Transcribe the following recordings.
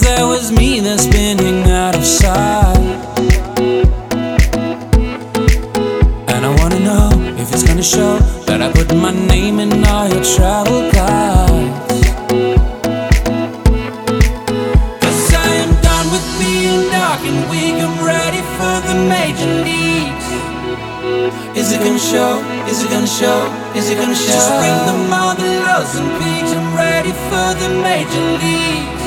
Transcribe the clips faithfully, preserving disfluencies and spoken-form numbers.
there was me there spinning out of sight. And I wanna know if it's gonna show that I put my name in all your travel guides. Cause I am done with being dark and weak, I'm ready for the major leagues. Is it gonna show? Is it gonna show? Is it gonna show? Just bring them all the lows and peaks, I'm ready for the major leagues.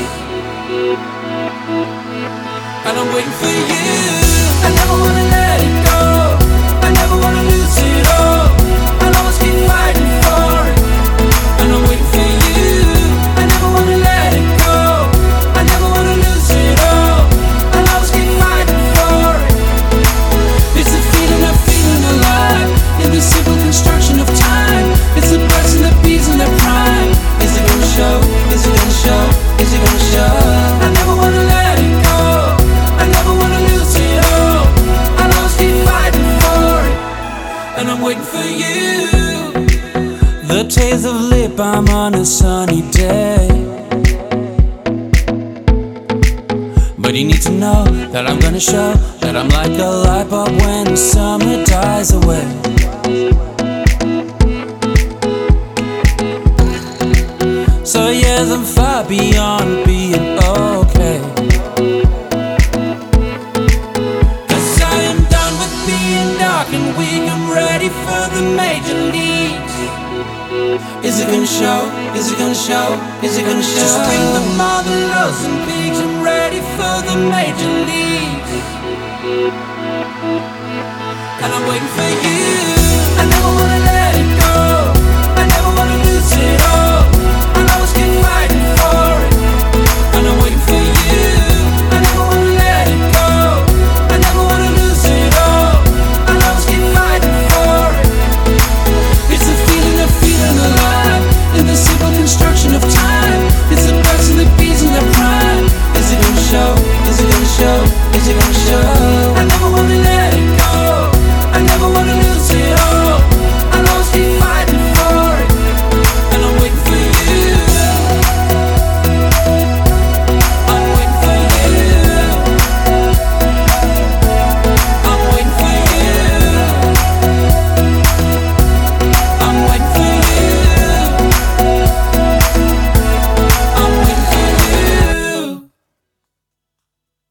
And I'm waiting for you. I never wanna let it go, I never wanna lose it all, I'll always keep fighting for it. And I'm waiting for you. I never wanna let it go, I never wanna lose it all, I'll always keep fighting for it. It's the feeling of feeling alive in the simple construction of time. It's the birds and the bees in their prime. Is it gonna show? Is it gonna show? Is it gonna show? I never wanna let it go, I never wanna lose it all, I'll always keep fighting for it. And I'm waiting for you. The taste of lip balm on a sunny day. But you need to know that I'm gonna show that I'm like a light bulb when the summer dies away. So yes, I'm far beyond being okay. Cause I am done with being dark and weak, I'm ready for the major leagues. Is it gonna show? Is it gonna show? Is it gonna show? Just bring them all the lows and peaks, I'm ready for the major leagues. And I'm waiting for you.